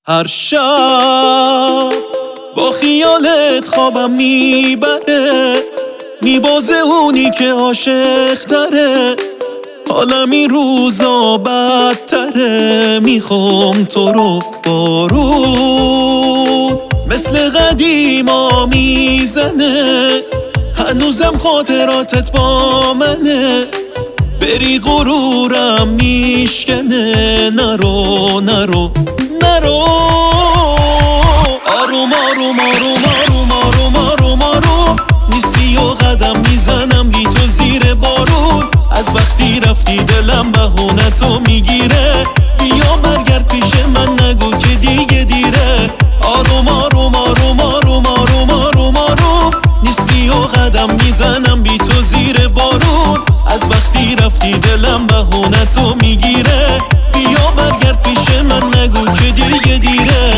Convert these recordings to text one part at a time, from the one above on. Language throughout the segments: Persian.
هر شب با خیالت خوابم میبره، میبازه اونی که عاشق تره. حالا این روزا بدتره، میخوام تو رو بارون مثل قدیما میزنه. هنوزم خاطراتت با منه، بری غرورم میشکنه. نرو نرو نرو، آروم آروم آروم آروم آروم آروم آروم نیستی و قدم میزنم بی تو زیر بارون. از وقتی رفتی دلم بهونه تو میگیره، بیا برگرد پیش من نگو که دیگه دیره. آروم آروم آروم آروم آروم آروم آروم نیستی و قدم میزنم بی تو زیر بارون. از وقتی رفتی دلم بهونه تو میگیره، بیا برگرد پیش من نگو که دیگه دیره.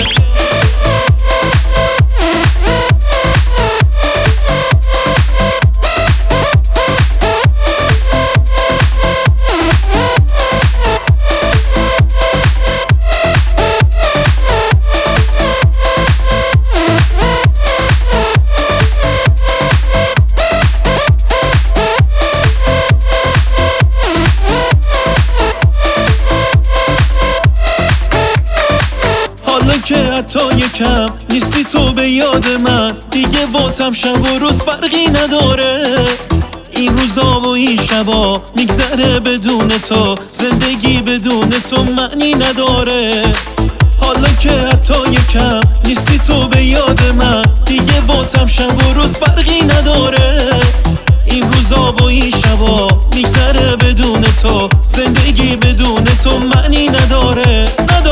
که حتی یکم نیستی تو به یاد من، دیگه واسم شب و روز فرقی نداره. این روزا و این شبا میگذره بدون تو، زندگی بدون تو معنی نداره. حالا که حتی یکم نیستی تو به یاد من، دیگه واسم شب و روز فرقی نداره. این روزا و این شبا میگذره بدون تو، زندگی بدون تو معنی نداره.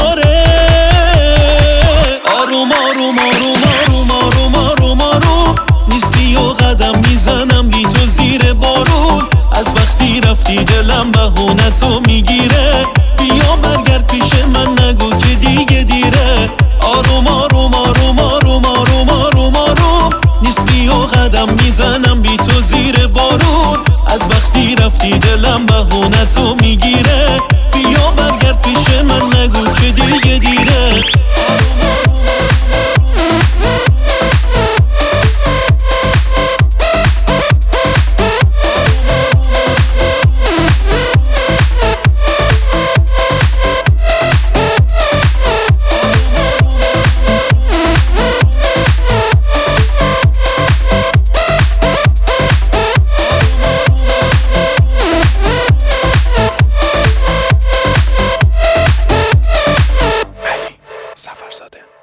آروم آروم آروم آروم آروم آروم آروم نیستی و قدم میزنم بی تو زیر بارون. از وقتی رفتی دلم بهونه تو میگیره، بیا برگرد پیش من نگو که دیگه دیره. آروم آروم آروم آروم آروم آروم آروم نیستی و قدم میزنم بی تو زیر بارون. از وقتی رفتی دلم بهونه تو میگیره، بیا برگرد پیش من نگو که دیگه دیره. سفرزاده